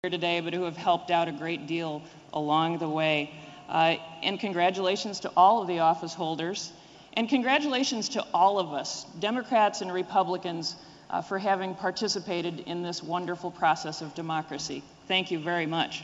here today, but who have helped out a great deal along the way. And congratulations to all of the office holders. And congratulations to all of us, Democrats and Republicans, for having participated in this wonderful process of democracy. Thank you very much.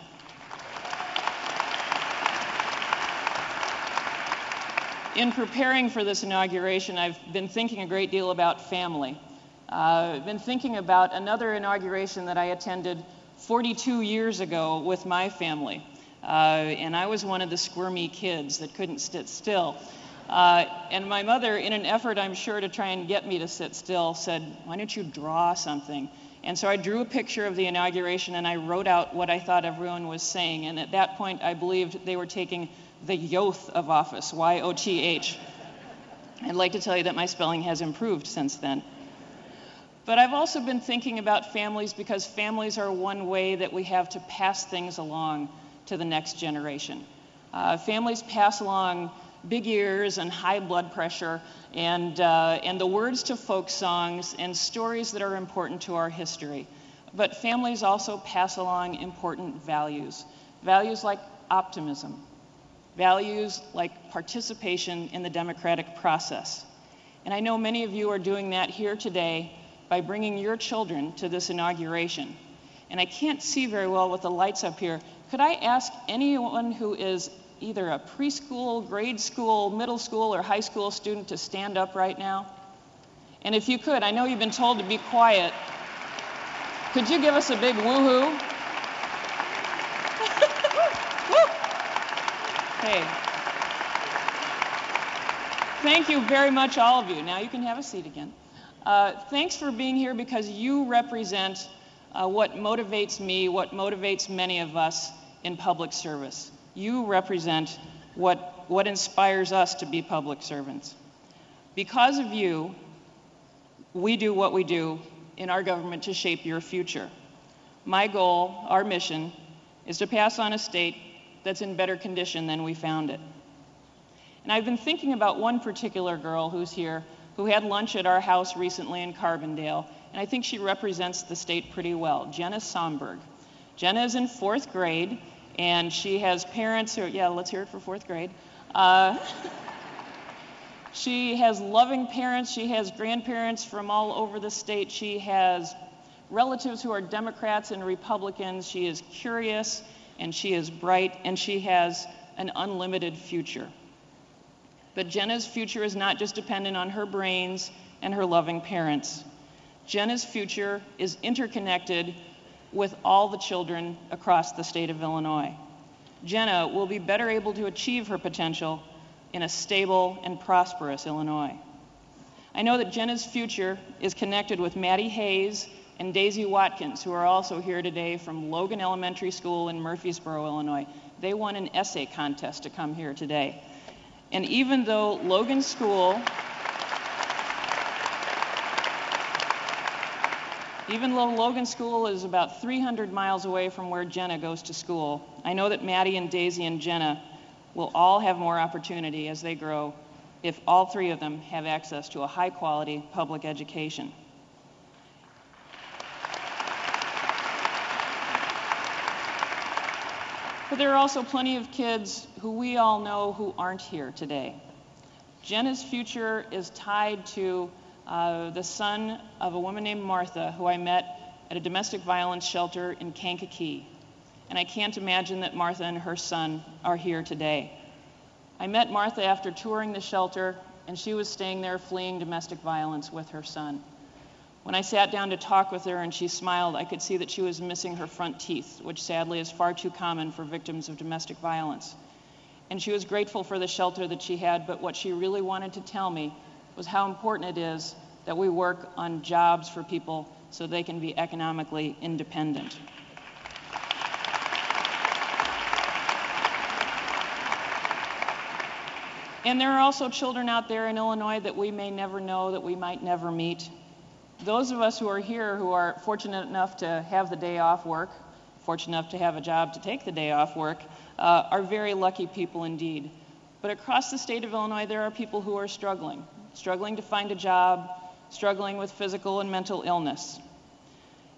In preparing for this inauguration, I've been thinking a great deal about family. I've been thinking about another inauguration that I attended 42 years ago with my family. And I was one of the squirmy kids that couldn't sit still. And my mother, in an effort, I'm sure, to try and get me to sit still, said, "Why don't you draw something?" And so I drew a picture of the inauguration and I wrote out what I thought everyone was saying. And at that point, I believed they were taking the oath of office, Y-O-T-H. I'd like to tell you that my spelling has improved since then. But I've also been thinking about families because families are one way that we have to pass things along to the next generation. Families pass along big ears and high blood pressure and the words to folk songs and stories that are important to our history. But families also pass along important values. Values like optimism. Values like participation in the democratic process. And I know many of you are doing that here today by bringing your children to this inauguration. And I can't see very well with the lights up here. Could I ask anyone who is either a preschool, grade school, middle school, or high school student to stand up right now? And if you could, I know you've been told to be quiet. Could you give us a big woohoo? Hey. Thank you very much, all of you. Now you can have a seat again. Thanks for being here because you represent what motivates me, what motivates many of us in public service. You represent what inspires us to be public servants. Because of you, we do what we do in our government to shape your future. My goal, our mission, is to pass on a state that's in better condition than we found it. And I've been thinking about one particular girl who's here who had lunch at our house recently in Carbondale, and I think she represents the state pretty well, Jenna Somberg. Jenna is in 4th grade, and she has parents who, yeah, let's hear it for 4th grade. She has loving parents, she has grandparents from all over the state, she has relatives who are Democrats and Republicans, she is curious, and she is bright, and she has an unlimited future. But Jenna's future is not just dependent on her brains and her loving parents. Jenna's future is interconnected with all the children across the state of Illinois. Jenna will be better able to achieve her potential in a stable and prosperous Illinois. I know that Jenna's future is connected with Maddie Hayes and Daisy Watkins, who are also here today from Logan Elementary School in Murfreesboro, Illinois. They won an essay contest to come here today. And even though Logan School is about 300 miles away from where Jenna goes to school, I know that Maddie and Daisy and Jenna will all have more opportunity as they grow if all three of them have access to a high-quality public education. But there are also plenty of kids who we all know who aren't here today. Jenna's future is tied to the son of a woman named Martha, who I met at a domestic violence shelter in Kankakee. And I can't imagine that Martha and her son are here today. I met Martha after touring the shelter, and she was staying there fleeing domestic violence with her son. When I sat down to talk with her and she smiled, I could see that she was missing her front teeth, which sadly is far too common for victims of domestic violence. And she was grateful for the shelter that she had, but what she really wanted to tell me was how important it is that we work on jobs for people so they can be economically independent. And there are also children out there in Illinois that we may never know, that we might never meet. Those of us who are here who are fortunate enough to have the day off work, fortunate enough to have a job to take the day off work, are very lucky people indeed. But across the state of Illinois, there are people who are struggling to find a job, struggling with physical and mental illness.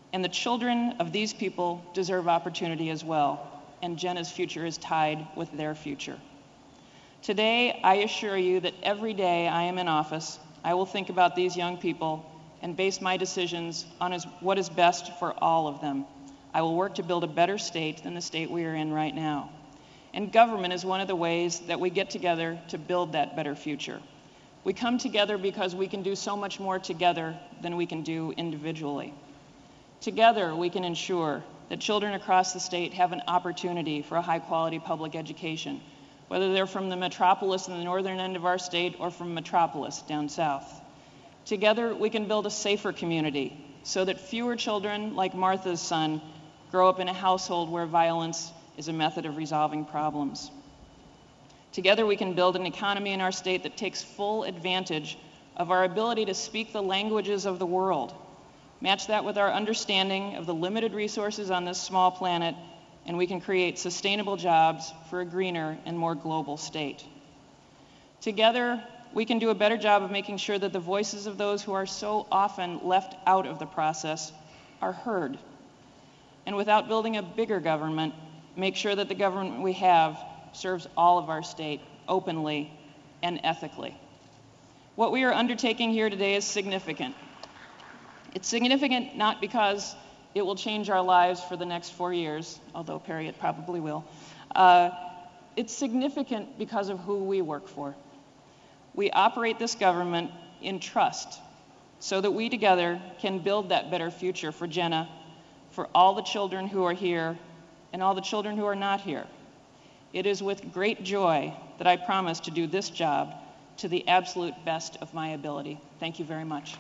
And the children of these people deserve opportunity as well, and Jenna's future is tied with their future. Today, I assure you that every day I am in office, I will think about these young people and base my decisions on what is best for all of them. I will work to build a better state than the state we are in right now. And government is one of the ways that we get together to build that better future. We come together because we can do so much more together than we can do individually. Together, we can ensure that children across the state have an opportunity for a high-quality public education, whether they're from the metropolis in the northern end of our state or from metropolis down south. Together, we can build a safer community so that fewer children like Martha's son grow up in a household where violence is a method of resolving problems. Together, we can build an economy in our state that takes full advantage of our ability to speak the languages of the world. Match that with our understanding of the limited resources on this small planet, and we can create sustainable jobs for a greener and more global state. Together, we can do a better job of making sure that the voices of those who are so often left out of the process are heard. And without building a bigger government, make sure that the government we have serves all of our state openly and ethically. What we are undertaking here today is significant. It's significant not because it will change our lives for the next 4 years, although Perry, it probably will. It's significant because of who we work for. We operate this government in trust so that we together can build that better future for Jenna, for all the children who are here, and all the children who are not here. It is with great joy that I promise to do this job to the absolute best of my ability. Thank you very much.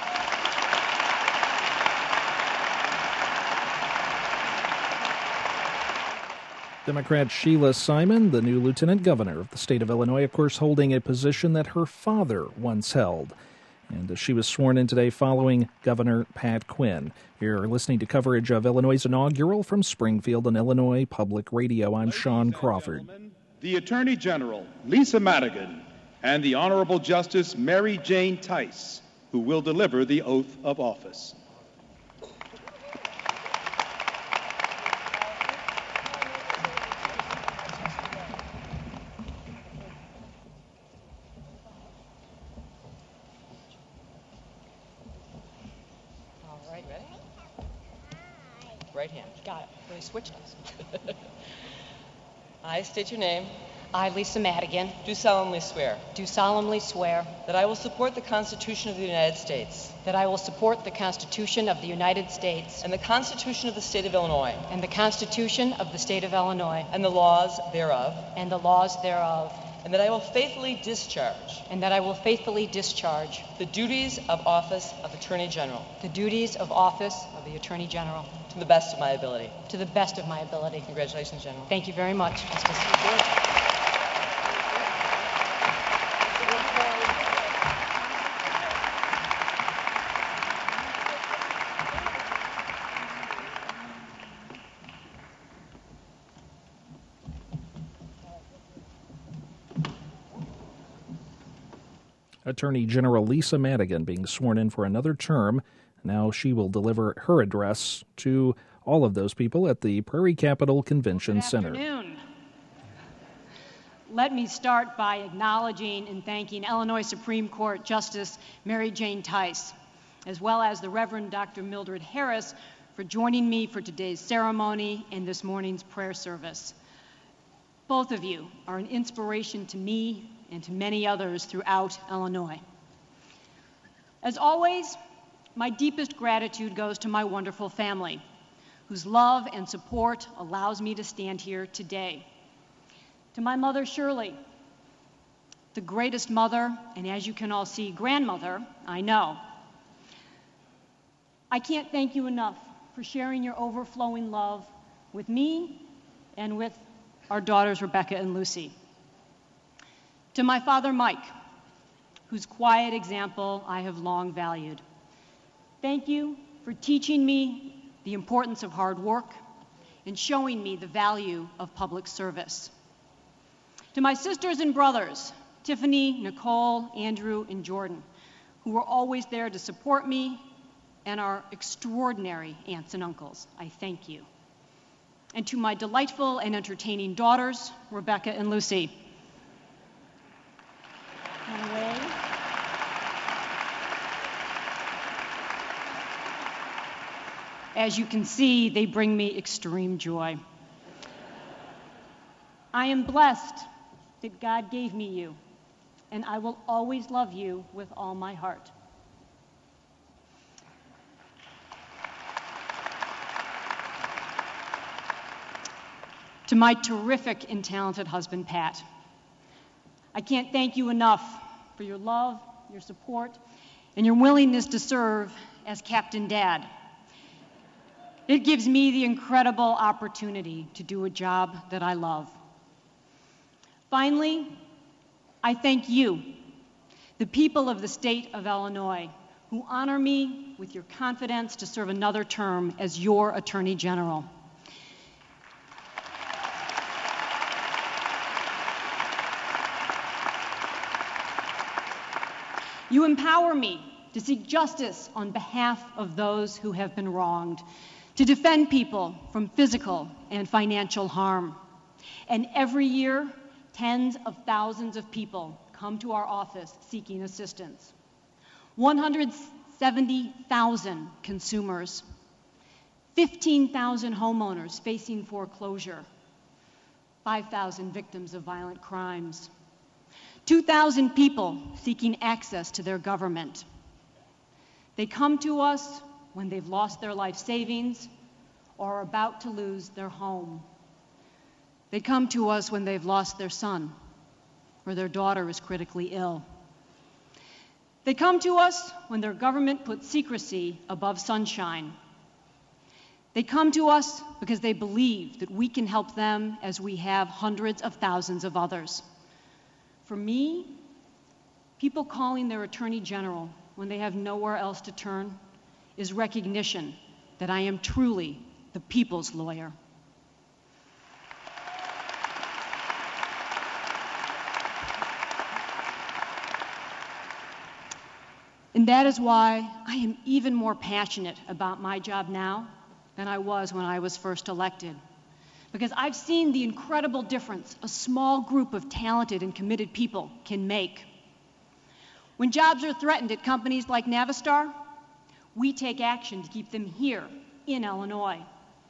Democrat Sheila Simon, the new lieutenant governor of the state of Illinois, of course, holding a position that her father once held. And she was sworn in today following Governor Pat Quinn. You're listening to coverage of Illinois' inaugural from Springfield on Illinois Public Radio. I'm Sean Crawford. The Attorney General, Lisa Madigan, and the Honorable Justice Mary Jane Tice, who will deliver the oath of office. Right hand. Got it. Really switched us. I state your name. I, Lisa Madigan, Do solemnly swear do solemnly swear that I will support the Constitution of the United States that I will support the Constitution of the United States and the Constitution of the State of Illinois and the Constitution of the State of Illinois and the laws thereof, and the laws thereof, and that I will faithfully discharge and that I will faithfully discharge the duties of office of Attorney General the duties of office of the Attorney General to the best of my ability. to the best of my ability. Congratulations, General. Thank you very much, Justice. Attorney General Lisa Madigan being sworn in for another term. Now she will deliver her address to all of those people at the Prairie Capital Convention Center. Good afternoon. Let me start by acknowledging and thanking Illinois Supreme Court Justice Mary Jane Tice, as well as the Reverend Dr. Mildred Harris, for joining me for today's ceremony and this morning's prayer service. Both of you are an inspiration to me and to many others throughout Illinois. As always, my deepest gratitude goes to my wonderful family, whose love and support allows me to stand here today. To my mother, Shirley, the greatest mother, and as you can all see, grandmother I know. I can't thank you enough for sharing your overflowing love with me and with our daughters, Rebecca and Lucy. To my father, Mike, whose quiet example I have long valued. Thank you for teaching me the importance of hard work and showing me the value of public service. To my sisters and brothers, Tiffany, Nicole, Andrew, and Jordan, who were always there to support me and our extraordinary aunts and uncles, I thank you. And to my delightful and entertaining daughters, Rebecca and Lucy. Run away. As you can see, they bring me extreme joy. I am blessed that God gave me you, and I will always love you with all my heart. To my terrific and talented husband, Pat, I can't thank you enough for your love, your support, and your willingness to serve as Captain Dad. It gives me the incredible opportunity to do a job that I love. Finally, I thank you, the people of the state of Illinois, who honor me with your confidence to serve another term as your Attorney General. You empower me to seek justice on behalf of those who have been wronged, to defend people from physical and financial harm. And every year, tens of thousands of people come to our office seeking assistance. 170,000 consumers, 15,000 homeowners facing foreclosure, 5,000 victims of violent crimes, 2,000 people seeking access to their government. They come to us when they've lost their life savings or are about to lose their home. They come to us when they've lost their son or their daughter is critically ill. They come to us when their government puts secrecy above sunshine. They come to us because they believe that we can help them as we have hundreds of thousands of others. For me, people calling their Attorney General when they have nowhere else to turn is recognition that I am truly the people's lawyer. And that is why I am even more passionate about my job now than I was when I was first elected. Because I've seen the incredible difference a small group of talented and committed people can make. When jobs are threatened at companies like Navistar, we take action to keep them here in Illinois.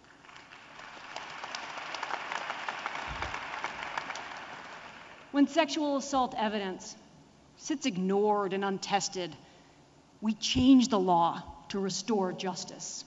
When sexual assault evidence sits ignored and untested, we change the law to restore justice.